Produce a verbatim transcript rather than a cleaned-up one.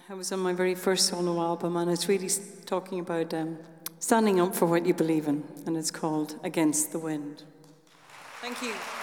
I was on my very first solo album, and it's really talking about um, standing up for what you believe in, and it's called Against the Wind. Thank you.